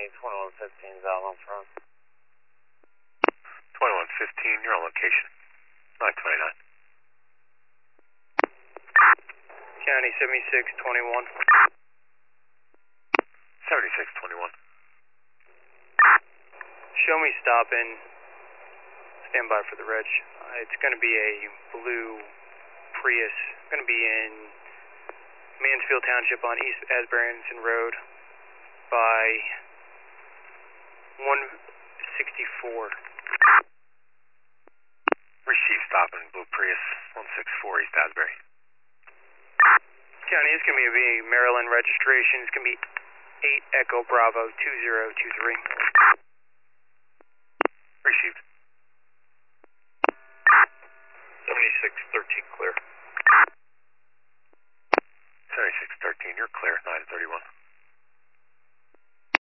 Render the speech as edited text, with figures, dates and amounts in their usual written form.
2115's out on front. 2115, you're on location. 929. County 7621. 7621. Show me stopping. Stand by for the reg. It's going to be a blue Prius. It's going to be in Mansfield Township on East Asbury-Anderson Road by 164. Receive stopping Blue Prius 164 East Asbury. County, it's going to be a Maryland registration. It's going to be 8 Echo Bravo 2023. Received. 7613 clear. 7613, you're clear. 931.